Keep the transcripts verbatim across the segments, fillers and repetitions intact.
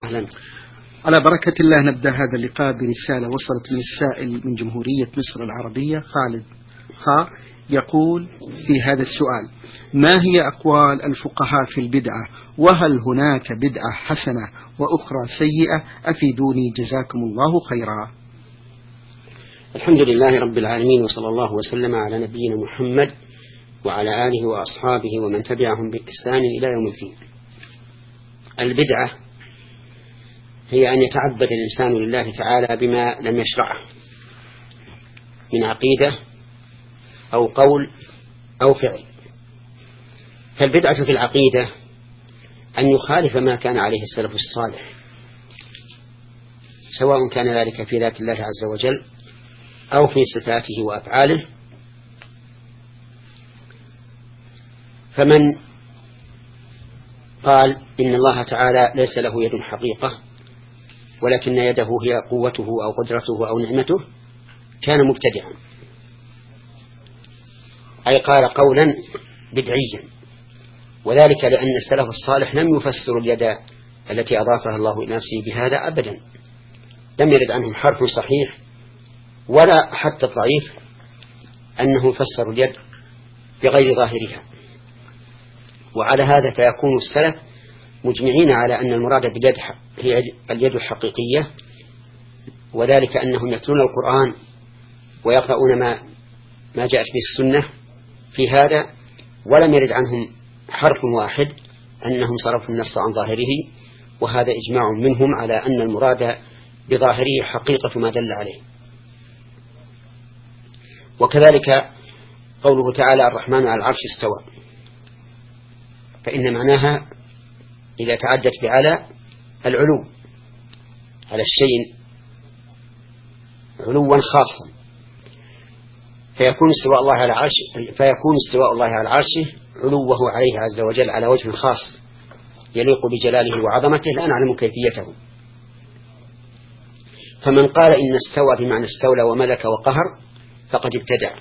أهلا. على بركة الله نبدأ هذا اللقاء برسالة وصلت من السائل من جمهورية مصر العربية خالد خا، يقول في هذا السؤال: ما هي أقوال الفقهاء في البدعة؟ وهل هناك بدعة حسنة وأخرى سيئة؟ أفيدوني جزاكم الله خيرا. الحمد لله رب العالمين، وصلى الله وسلم على نبينا محمد وعلى آله وأصحابه ومن تبعهم بإحسان إلى يوم الدين. البدعة هي أن يتعبد الإنسان لله تعالى بما لم يشرعه من عقيدة أو قول أو فعل. فالبدعة في العقيدة أن يخالف ما كان عليه السلف الصالح، سواء كان ذلك في ذات الله عز وجل أو في صفاته وأفعاله. فمن قال إن الله تعالى ليس له يد حقيقة ولكن يده هي قوته أو قدرته أو نعمته كان مبتدعا، أي قال قولا بدعيا، وذلك لأن السلف الصالح لم يفسروا اليد التي أضافها الله إلى نفسه بهذا أبدا، لم يرد عنهم حرف صحيح ولا حتى ضعيف أنه فسروا اليد بغير ظاهرها. وعلى هذا فيكون السلف مجمعين على أن المراد باليد هي اليد الحقيقية، وذلك أنهم يتلون القرآن ويقرؤون ما ما جاءت به السنة في هذا، ولم يرد عنهم حرف واحد أنهم صرفوا النص عن ظاهره، وهذا إجماع منهم على أن المراد بظاهره حقيقة ما دل عليه. وكذلك قوله تعالى: الرحمن على العرش استوى، فإن معناها إذا تعدت بعلى العلو على الشيء علوا خاصا، فيكون استواء الله على عرشه فيكون استواء الله على عرشه علوه عليه عز وجل على وجه خاص يليق بجلاله وعظمته لا نعلم كيفيته. فمن قال إن استوى بمعنى استولى وملك وقهر فقد ابتدع،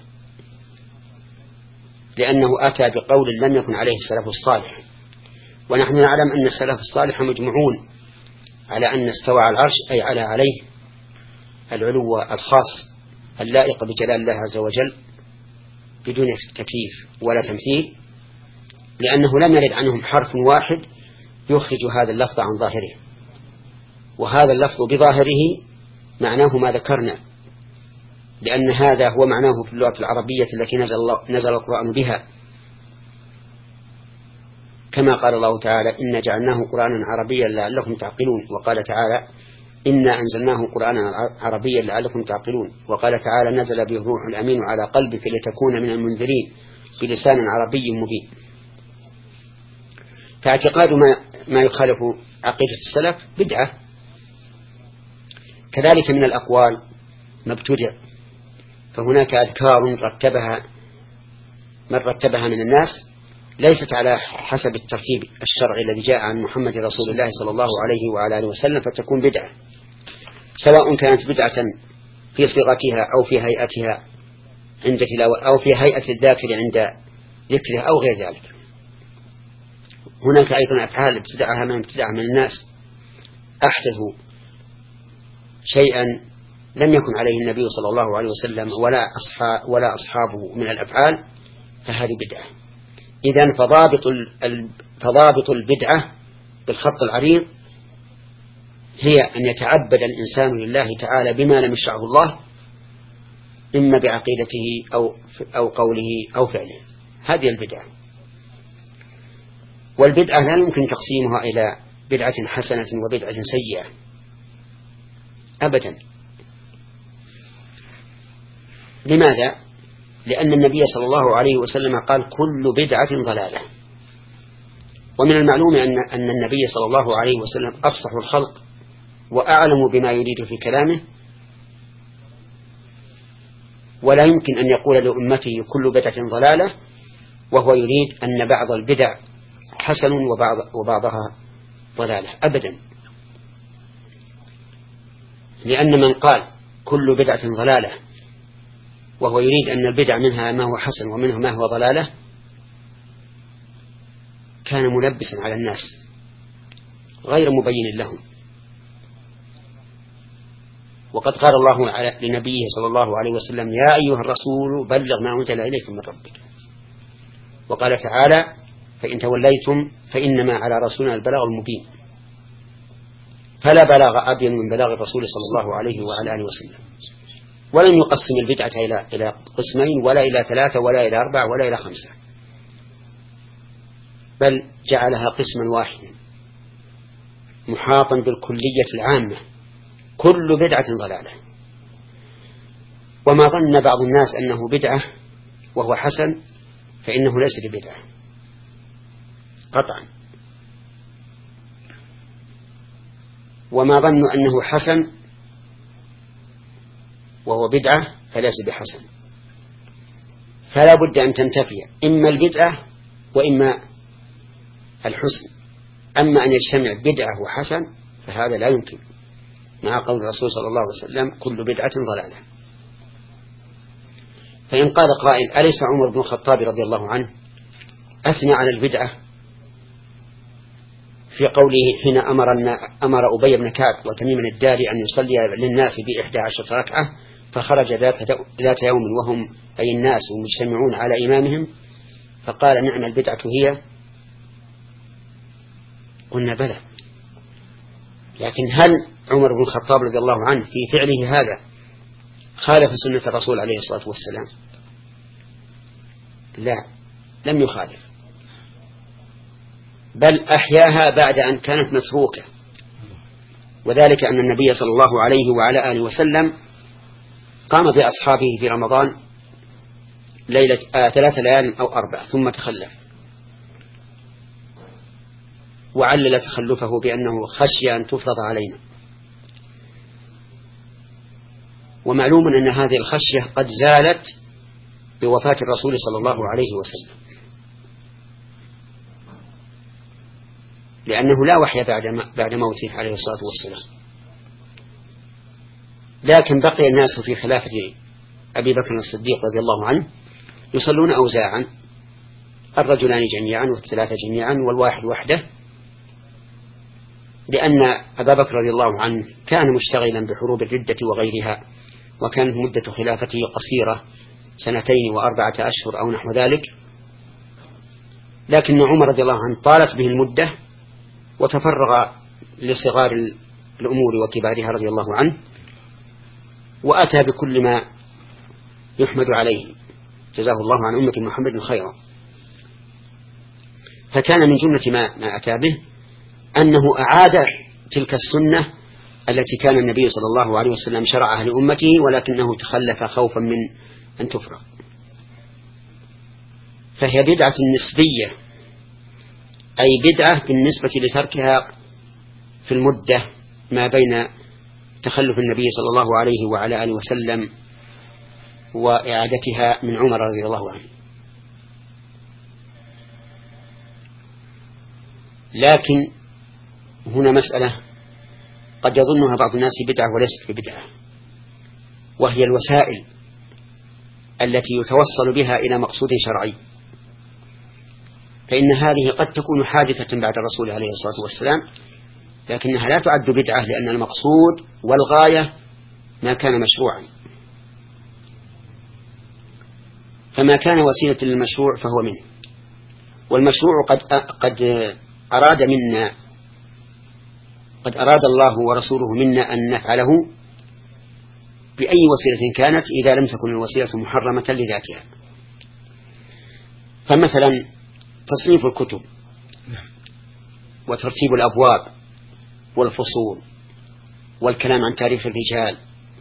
لأنه أتى بقول لم يكن عليه السلف الصالح، ونحن نعلم أن السلف الصالح مجمعون على أن استوى على العرش أي على عليه العلو الخاص اللائق بجلال الله عز وجل بدون تكييف ولا تمثيل، لأنه لم يرد عنهم حرف واحد يخرج هذا اللفظ عن ظاهره، وهذا اللفظ بظاهره معناه ما ذكرنا، لأن هذا هو معناه في اللغة العربية التي نزل, نزل القرآن بها، كما قال الله تعالى: إنا جعلناه قرآنا عربيا لعلكم تعقلون، وقال تعالى: إنا أنزلناه قرآنا عربيا لعلكم تعقلون، وقال تعالى: نزل به الروح الأمين على قلبك لتكون من المنذرين بلسان عربي مبين. فاعتقاد ما, ما يخالف عقيدة السلف بدعة. كذلك من الأقوال ما ابتدع، فهناك أذكار رتبها من رتبها من الناس ليست على حسب الترتيب الشرعي الذي جاء عن محمد رسول الله صلى الله عليه وعلى آله وسلم، فتكون بدعة، سواء كانت بدعة في صيغتها أو في هيئتها عند تلاوة أو في هيئة الذاكر عند ذكره أو غير ذلك. هناك أيضا أفعال ابتدعها من ابتدع من الناس، أحدثوا شيئا لم يكن عليه النبي صلى الله عليه وسلم ولا أصحاب ولا أصحابه من الأفعال، فهذه بدعة. إذن فضابط فضابط البدعة بالخط العريض هي أن يتعبد الإنسان لله تعالى بما لم يشرعه الله، إما بعقيدته أو أو قوله أو فعله، هذه البدعة. والبدعة لا يمكن تقسيمها إلى بدعة حسنة وبدعة سيئة أبدا. لماذا؟ لأن النبي صلى الله عليه وسلم قال: كل بدعة ضلالة. ومن المعلوم أن أن النبي صلى الله عليه وسلم أفصح الخلق وأعلم بما يريد في كلامه، ولا يمكن أن يقول لأمته كل بدعة ضلالة وهو يريد أن بعض البدع حسن وبعض وبعضها ضلالة أبدا. لأن من قال كل بدعة ضلالة وهو يريد أن البدع منها ما هو حسن ومنها ما هو ضلالة كان ملبسا على الناس غير مبين لهم، وقد قال الله لنبيه صلى الله عليه وسلم يا أيها الرسول بلغ ما أنزل إليك من ربك. وقال تعالى فإن توليتم فإنما على رسولنا البلاغ المبين. فلا بلاغ أبين من بلاغ الرسول صلى الله عليه وعلى آله وسلم. ولم يقسم البدعة إلى إلى قسمين ولا إلى ثلاثة ولا إلى أربعة ولا إلى خمسة، بل جعلها قسما واحدا محاطا بالكلية العامة، كل بدعة ضلالة. وما ظن بعض الناس أنه بدعة وهو حسن فإنه ليس ببدعة قطعا، وما ظنوا أنه حسن وهو بدعة فليس بحسن. فلا بد أن تنتفي إما البدعة وإما الحسن. أما أن يجتمع بدعة وحسن فهذا لا يمكن، مع قول الرسول صلى الله عليه وسلم كل بدعة ضلالة. فإن قال قائل أليس عمر بن الخطاب رضي الله عنه أثنى على البدعة في قوله حين أمر, أمر أبي بن كعب وتميم الداري أن يصلي للناس بإحدى عشرة ركعة فخرج ذات يوم وهم أي الناس مجتمعون على إمامهم فقال نعم البدعة هي؟ قلنا بلى، لكن هل عمر بن الخطاب رضي الله عنه في فعله هذا خالف سنة الرسول عليه الصلاة والسلام؟ لا، لم يخالف، بل أحياها بعد أن كانت متروكة. وذلك أن النبي صلى الله عليه وعلى آله وسلم قام بأصحابه في رمضان ليلة آه ثلاث ليال أو أربع ثم تخلف، وعلل تخلفه بأنه خشي أن تفرض علينا. ومعلوم أن هذه الخشية قد زالت بوفاة الرسول صلى الله عليه وسلم، لأنه لا وحي بعد بعد موته عليه الصلاة والسلام. لكن بقي الناس في خلافة أبي بكر الصديق رضي الله عنه يصلون أوزاعا، الرجلان جميعا والثلاثة جميعا والواحد وحده، لأن أبا بكر رضي الله عنه كان مشتغلا بحروب الردة وغيرها، وكانت مدة خلافته قصيرة سنتين وأربعة أشهر أو نحو ذلك. لكن عمر رضي الله عنه طالت به المدة وتفرغ لصغار الأمور وكبارها رضي الله عنه، وأتى بكل ما يحمد عليه جزاه الله عن أمة محمد خيرا. فكان من جملة ما, ما أتى به أنه أعاد تلك السنة التي كان النبي صلى الله عليه وسلم شرعها لأمته، ولكنه تخلف خوفا من أن تفرغ. فهي بدعة نسبية، أي بدعة بالنسبة لتركها في المدة ما بين تخلف النبي صلى الله عليه وعلى آله وسلم وإعادتها من عمر رضي الله عنه. لكن هنا مسألة قد يظنها بعض الناس بدعة وليست ببدعة، وهي الوسائل التي يتوصل بها إلى مقصود شرعي. فإن هذه قد تكون حادثة بعد الرسول عليه الصلاة والسلام، لكنها لا تعد بدعة، لأن المقصود والغاية ما كان مشروعا. فما كان وسيلة للمشروع فهو منه، والمشروع قد قد أراد منا قد أراد الله ورسوله منا أن نفعله بأي وسيلة كانت، إذا لم تكن الوسيلة محرمة لذاتها. فمثلا تصنيف الكتب وترتيب الأبواب والفصول والكلام عن تاريخ الرجال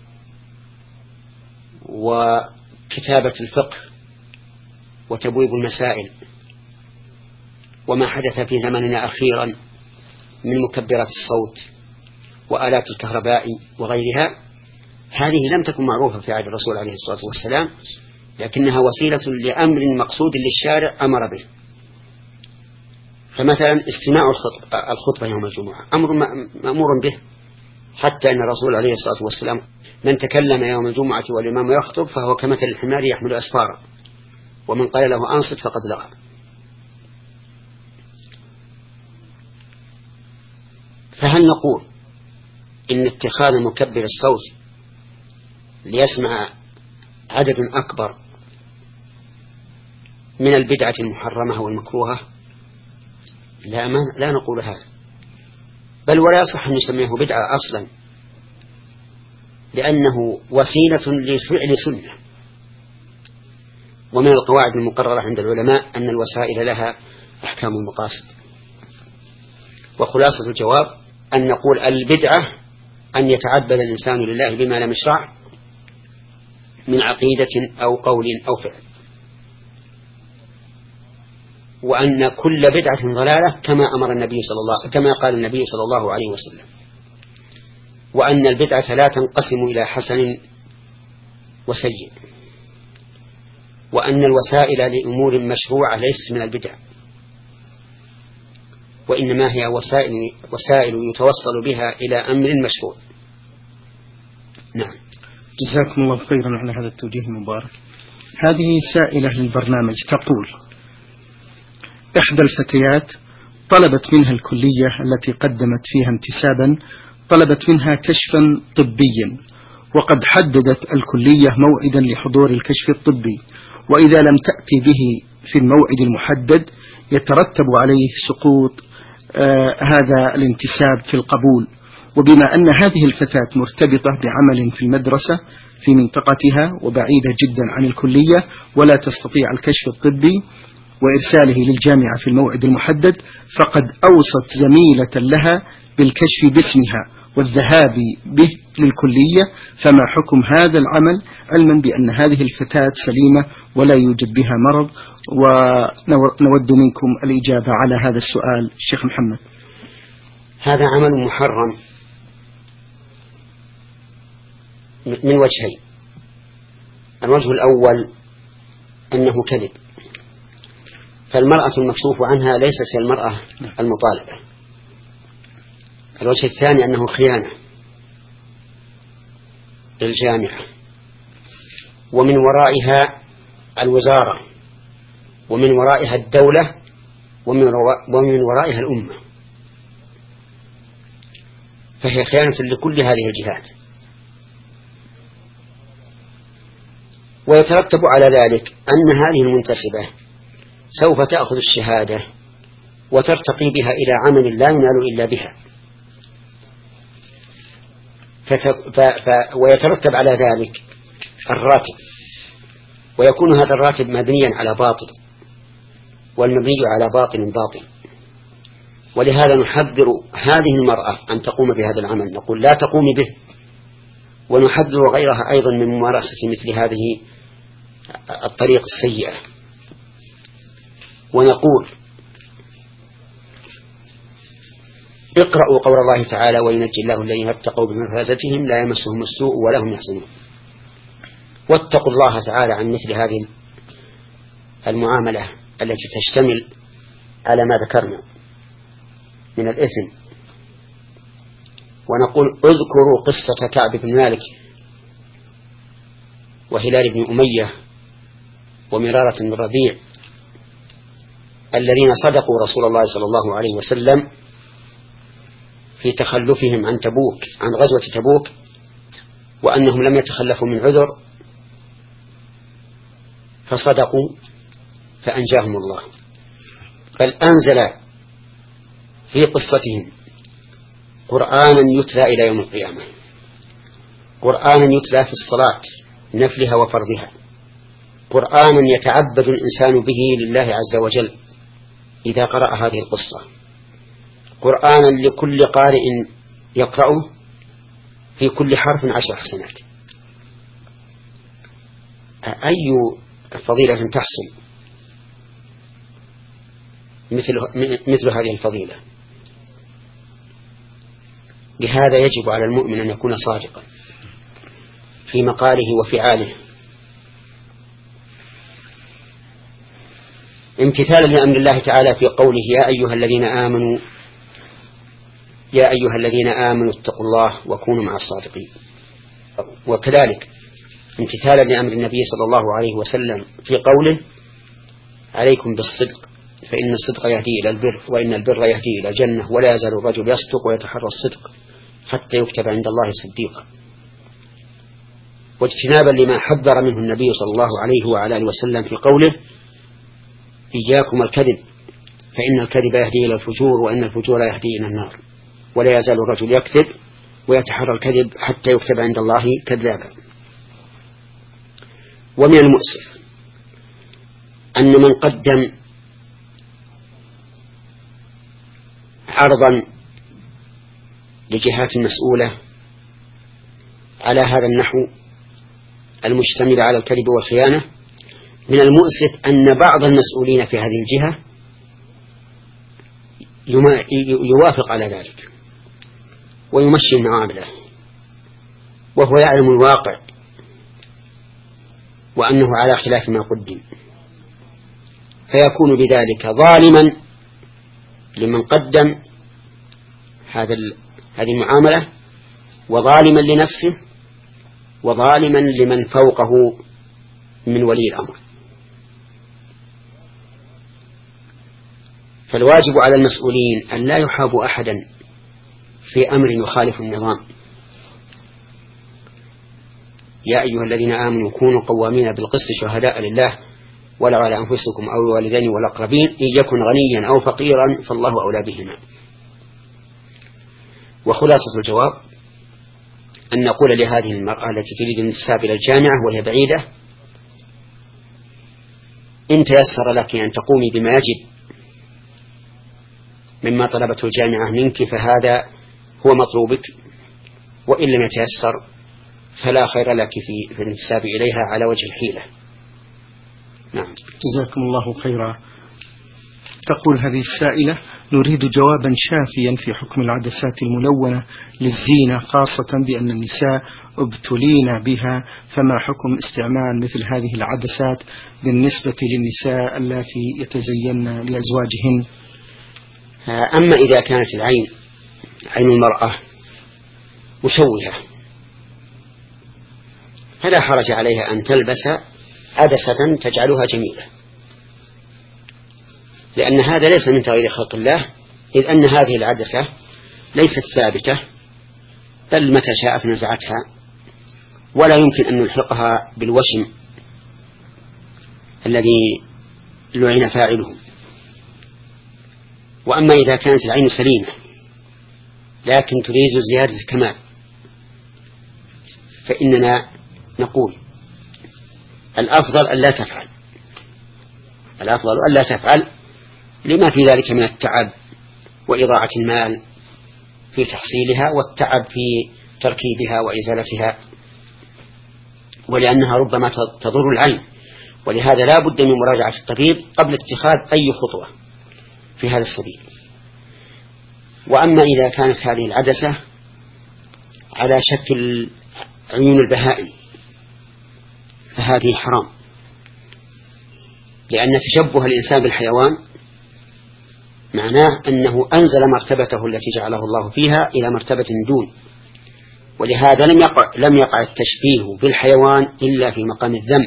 وكتابة الفقه وتبويب المسائل وما حدث في زمننا أخيرا من مكبرات الصوت وآلات الكهرباء وغيرها، هذه لم تكن معروفة في عهد الرسول عليه الصلاة والسلام، لكنها وسيلة لأمر مقصود للشارع أمر به. فمثلا استماع الخطبة يوم الجمعة أمر مأمور به، حتى أن الرسول عليه الصلاة والسلام من تكلم يوم الجمعة والإمام يخطب فهو كمثل الحمار يحمل أسفارا، ومن قال له أنصت فقد لغى. فهل نقول إن اتخاذ مكبر الصوت ليسمع عدد أكبر من البدعة المحرمة والمكروهة، لا, ما لا نقول هذا، بل ولا يصح أن نسميه بدعة أصلا، لأنه وسيلة لفعل سنة. ومن القواعد المقررة عند العلماء أن الوسائل لها أحكام المقاصد. وخلاصة الجواب أن نقول البدعة أن يتعبد الإنسان لله بما لم يشرع من عقيدة أو قول أو فعل، وأن كل بدعة ضلالة كما أمر النبي صلى الله كما قال النبي صلى الله عليه وسلم، وأن البدعة لا تنقسم إلى حسن وسيء، وأن الوسائل لأمور مشروعة ليست من البدع، وإنما هي وسائل, وسائل يتوصل بها إلى أمر مشروع. نعم. جزاكم الله خيرا على هذا التوجيه المبارك. هذه سائلة للبرنامج تقول: إحدى الفتيات طلبت منها الكلية التي قدمت فيها انتسابا، طلبت منها كشفا طبيا، وقد حددت الكلية موعدا لحضور الكشف الطبي، وإذا لم تأتي به في الموعد المحدد يترتب عليه سقوط آه هذا الانتساب في القبول. وبما أن هذه الفتاة مرتبطة بعمل في المدرسة في منطقتها وبعيدة جدا عن الكلية ولا تستطيع الكشف الطبي وإرساله للجامعة في الموعد المحدد، فقد أوصت زميلة لها بالكشف باسمها والذهاب به للكلية، فما حكم هذا العمل علما بأن هذه الفتاة سليمة ولا يوجد بها مرض؟ ونود منكم الإجابة على هذا السؤال الشيخ محمد. هذا عمل محرم من وجهين. الوجه الأول أنه كذب، فالمرأة المكشوف عنها ليست هي المرأة المطالبة. الوجه الثاني أنه خيانة للجامعة، ومن ورائها الوزارة، ومن ورائها الدولة، ومن ورائها الأمة، فهي خيانة لكل هذه الجهات. ويترتب على ذلك أن هذه المنتسبة سوف تأخذ الشهادة وترتقي بها إلى عمل لا ينال إلا بها، ف... ف... ويترتب على ذلك الراتب، ويكون هذا الراتب مبنيا على باطل، والمبني على باطل باطل. ولهذا نحذر هذه المرأة أن تقوم بهذا العمل، نقول لا تقوم به، ونحذر غيرها أيضا من ممارسة مثل هذه الطريقة السيئة. ونقول: اقرأوا قول الله تعالى: وينجي الله الذين اتقوا بمفازتهم لا يمسهم السوء ولا هم يحزنون. واتقوا الله تعالى عن مثل هذه المعاملة التي تشتمل على ما ذكرنا من الإثم. ونقول: اذكروا قصة كعب بن مالك وهلال بن أمية ومرارة بن الربيع الذين صدقوا رسول الله صلى الله عليه وسلم في تخلفهم عن تبوك عن غزوة تبوك، وأنهم لم يتخلفوا من عذر، فصدقوا فأنجاهم الله، بل أنزل في قصتهم قرآنا يتلى إلى يوم القيامة، قرآنا يتلى في الصلاة نفلها وفرضها، قرآنا يتعبد الإنسان به لله عز وجل إذا قرأ هذه القصة، قرآنا لكل قارئ يقرأه في كل حرف عشر حسنات. أي فضيلة تحصل مثل, مثل هذه الفضيلة؟ لهذا يجب على المؤمن أن يكون صادقا في مقاله وفعاله، امتثالا لأمر الله تعالى في قوله: يا أيها الذين آمنوا يا أيها الذين آمنوا اتقوا الله وكونوا مع الصادقين. وكذلك امتثالا لأمر النبي صلى الله عليه وسلم في قوله: عليكم بالصدق فإن الصدق يهدي إلى البر، وإن البر يهدي إلى الجنة، ولا يزال الرجل يصدق ويتحرى الصدق حتى يكتب عند الله صديقا. واجتنابا لما حذر منه النبي صلى الله عليه وعلى آله وسلم في قوله إياكم الكذب فإن الكذب يهدي إلى الفجور وإن الفجور يهدي إلى النار، ولا يزال الرجل يكذب ويتحرى الكذب حتى يكتب عند الله كذابا. ومن المؤسف أن من قدم عرضا لجهات مسؤولة على هذا النحو المشتمل على الكذب والخيانة، من المؤسف أن بعض المسؤولين في هذه الجهة يوافق على ذلك ويمشي المعاملة وهو يعلم الواقع وأنه على خلاف ما قدم، فيكون بذلك ظالما لمن قدم هذا هذه المعاملة، وظالما لنفسه، وظالما لمن فوقه من ولي الأمر. فالواجب على المسؤولين أن لا يحابوا أحدا في أمر يخالف النظام. يا أيها الذين آمنوا كونوا قوامين بالقسط شهداء لله ولو على أنفسكم أو الوالدين والأقربين إن يكن غنيا أو فقيرا فالله أولى بهما. وخلاصة الجواب أن نقول لهذه المرأة التي تريد الانتساب إلى الجامعة وهي بعيدة: إن تيسر لك أن تقومي بما يجب مما طلبته الجامعة منك فهذا هو مطلوبك، وإن لم يتيسر فلا خير لك في الانتساب إليها على وجه الحيلة. نعم. جزاكم الله خيرا. تقول هذه السائلة: نريد جوابا شافيا في حكم العدسات الملونة للزينة، خاصة بأن النساء ابتلين بها، فما حكم استعمال مثل هذه العدسات بالنسبة للنساء التي يتزين لأزواجهن؟ أما إذا كانت العين عين المرأة مشوهة فلا حرج عليها أن تلبس عدسة تجعلها جميلة، لأن هذا ليس من تغيير خلق الله، إذ أن هذه العدسة ليست ثابتة بل متى شاءت نزعتها، ولا يمكن أن نلحقها بالوشم الذي لعن فاعله. وأما إذا كانت العين سليمة لكن تريد زيادة الكمال فإننا نقول الأفضل ألا تفعل، الأفضل ألا تفعل لما في ذلك من التعب وإضاعة المال في تحصيلها والتعب في تركيبها وإزالتها، ولأنها ربما تضر العين، ولهذا لا بد من مراجعة الطبيب قبل اتخاذ أي خطوة في هذا السبيل. وأما إذا كانت هذه العدسة على شكل عيون البهائم فهذه حرام، لأن تشبه الإنسان بالحيوان معناه أنه أنزل مرتبته التي جعله الله فيها إلى مرتبة دون، ولهذا لم يقع, لم يقع التشبيه بالحيوان إلا في مقام الذم.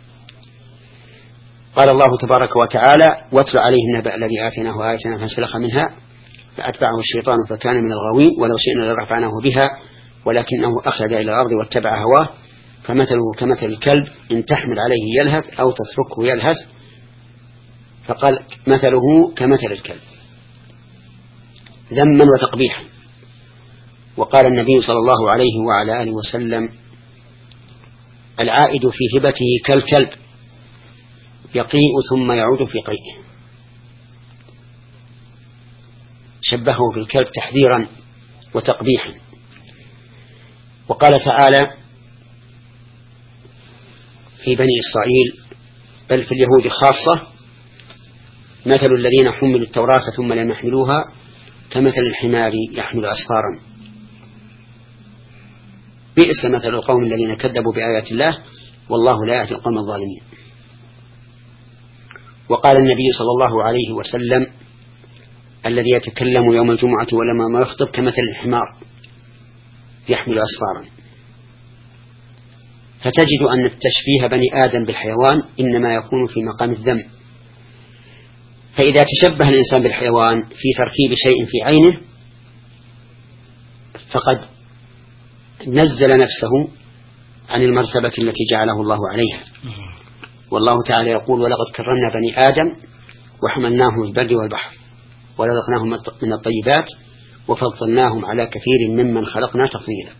قال الله تبارك وتعالى: واتل عليه النبأ الذي آتيناه آياتنا فانسلخ منها فأتبعه الشيطان فكان من الغاوين ولو شئنا لرفعناه بها ولكنه أخلد إلى الأرض واتبع هواه فمثله كمثل الكلب إن تحمل عليه يلهث أو تتركه يلهث، فقال مثله كمثل الكلب ذما وتقبيحا. وقال النبي صلى الله عليه وعلى آله وسلم: العائد في هبته كالكلب يقيء ثم يعود في قيئه. شبهه بالكلب تحذيرا وتقبيحا. وقال تعالى في بني إسرائيل بل في اليهود خاصة: مثل الذين حملوا التوراة ثم لم يحملوها كمثل الحمار يحمل أسفارا بئس مثل القوم الذين كذبوا بآيات الله والله لا يهدي القوم الظالمين. وقال النبي صلى الله عليه وسلم: الذي يتكلم يوم الجمعة ولما ما يخطب كمثل الحمار يحمل أسفارا. فتجد أن التشبيه بني آدم بالحيوان إنما يكون في مقام الذم، فإذا تشبه الإنسان بالحيوان في تركيب شيء في عينه فقد نزل نفسه عن المرتبة التي جعله الله عليها. والله تعالى يقول ولقد كرمنا بني آدم وحملناهم في البر والبحر ورزقناهم من الطيبات وفضلناهم على كثير ممن خلقنا تفضيلا.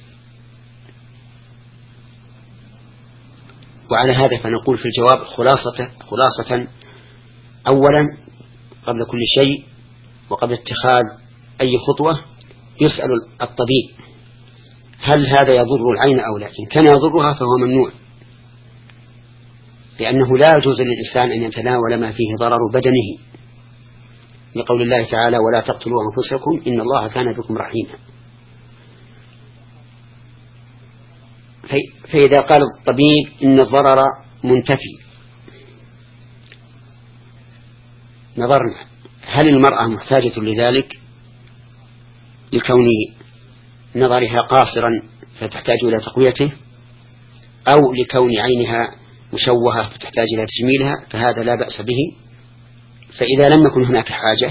وعلى هذا فنقول في الجواب خلاصة, خلاصة أولا قبل كل شيء وقبل اتخاذ أي خطوة يسأل الطبيب هل هذا يضر العين أو لا. إن كان يضرها فهو ممنوع، لأنه لا يجوز للإنسان أن يتناول ما فيه ضرر بدنه، لقول الله تعالى ولا تقتلوا أنفسكم إن الله كان بكم رحيما. فإذا قال الطبيب إن الضرر منتفي نظرنا هل المرأة محتاجة لذلك لكون نظرها قاصرا فتحتاج إلى تقويته، أو لكون عينها مشوهة فتحتاج إلى تجميلها، فهذا لا بأس به. فإذا لم يكن هناك حاجة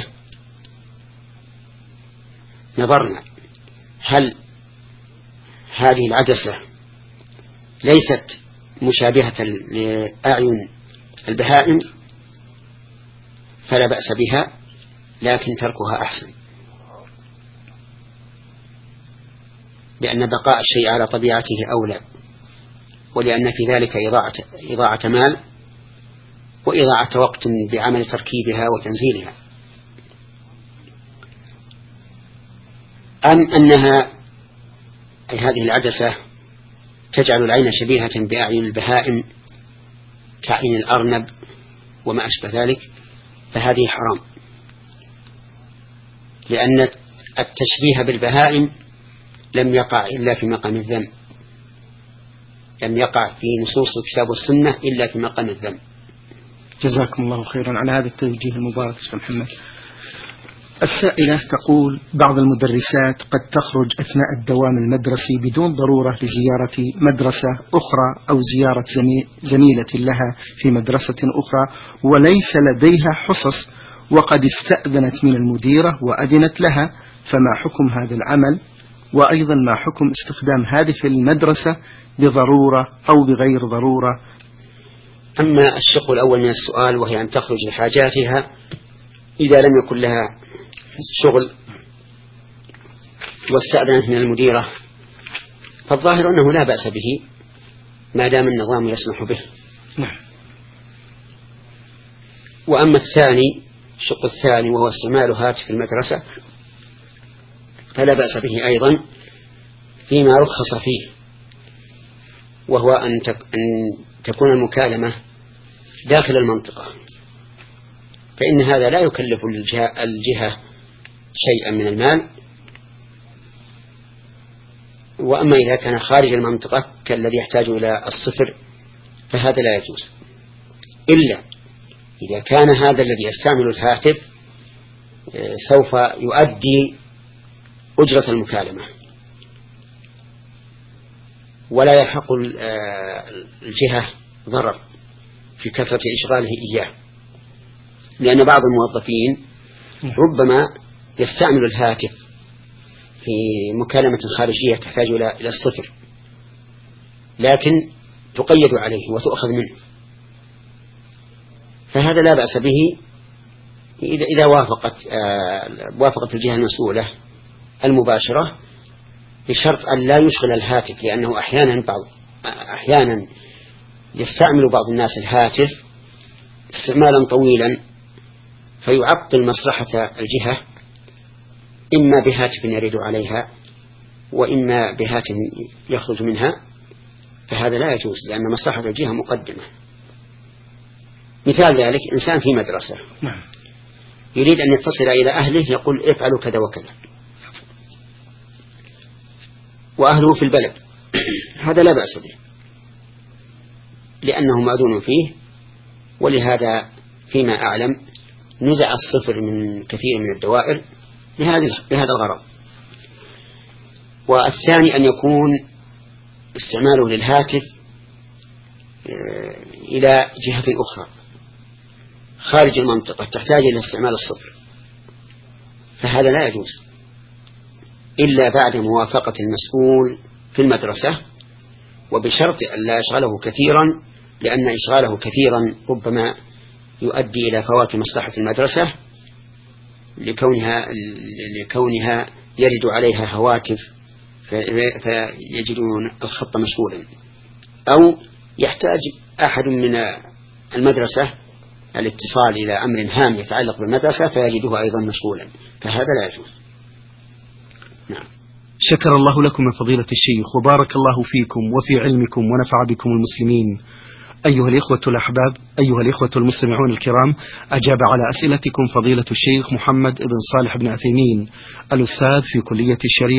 نظرنا هل هذه العدسة ليست مشابهة لأعين البهائم فلا بأس بها، لكن تركها أحسن، لأن بقاء الشيء على طبيعته أولى، ولأن في ذلك إضاعة, إضاعة مال وإضاعة وقت بعمل تركيبها وتنزيلها. أم أنها أي هذه العدسة تجعل العين شبيهة بأعين البهائم كعين الأرنب وما أشبه ذلك، فهذه حرام، لأن التشبيه بالبهائم لم يقع إلا في مقام الذم، لم يقع في نصوص الكتاب والسنة إلا في مقام الذم. جزاكم الله خيرا على هذا التوجيه المبارك شيخ محمد. السائلة تقول بعض المدرسات قد تخرج أثناء الدوام المدرسي بدون ضرورة لزيارة مدرسة أخرى أو زيارة زميلة لها في مدرسة أخرى وليس لديها حصص، وقد استأذنت من المديرة وأذنت لها، فما حكم هذا العمل؟ وأيضا ما حكم استخدام هاتف المدرسة بضرورة أو بغير ضرورة؟ أما الشق الأول من السؤال وهي أن تخرج لحاجاتها إذا لم يكن لها شغل واستأذنت من المديرة، فالظاهر أنه لا بأس به ما دام النظام يسمح به. نعم. وأما الثاني الشق الثاني وهو استعمال هاتف المدرسة فلا بأس به أيضا فيما رخص فيه، وهو أن تكون المكالمة داخل المنطقة، فإن هذا لا يكلف الجهة شيئا من المال. وأما إذا كان خارج المنطقة كالذي يحتاج إلى الصفر فهذا لا يجوز، إلا إذا كان هذا الذي يستعمل الهاتف سوف يؤدي أجرة المكالمة ولا يحق الجهة ضرر في كثرة إشغاله إياه، لأن بعض الموظفين ربما يستعمل الهاتف في مكالمة خارجية تحتاج إلى الصفر، لكن تقيد عليه وتؤخذ منه، فهذا لا بأس به إذا إذا وافقت وافقت الجهة المسؤولة المباشرة، بشرط أن لا يشغل الهاتف، لأنه أحيانا بعض أحيانا يستعمل بعض الناس الهاتف استعمالا طويلا فيعطل مصلحة الجهة، إما بهاتف يرد عليها وإما بهاتف يخرج منها، فهذا لا يجوز لأن مصلحة الجهة مقدمة. مثال ذلك إنسان في مدرسة يريد أن يتصل إلى أهله يقول افعلوا كذا وكذا، وأهله في البلد، هذا لا بأس به لأنه مأذون فيه، ولهذا فيما أعلم نزع الصفر من كثير من الدوائر لهذا الغرض. والثاني أن يكون استعماله للهاتف إلى جهة أخرى خارج المنطقة تحتاج إلى استعمال الصفر، فهذا لا يجوز إلا بعد موافقة المسؤول في المدرسة وبشرط أن لا يشغله كثيرا، لأن إشغاله كثيرا ربما يؤدي إلى فوات مصلحة المدرسة لكونها, لكونها يرد عليها هواتف فيجدون الخط مشغولا، أو يحتاج أحد من المدرسة الاتصال إلى أمر هام يتعلق بالمدرسة فيجده أيضا مشغولا، فهذا لا يجوز. نعم. شكر الله لكم من فضيلة الشيخ وبارك الله فيكم وفي علمكم ونفع بكم المسلمين. أيها الإخوة الأحباب، أيها الإخوة المستمعون الكرام، أجاب على أسئلتكم فضيلة الشيخ محمد بن صالح بن عثيمين الأستاذ في كلية الشريعة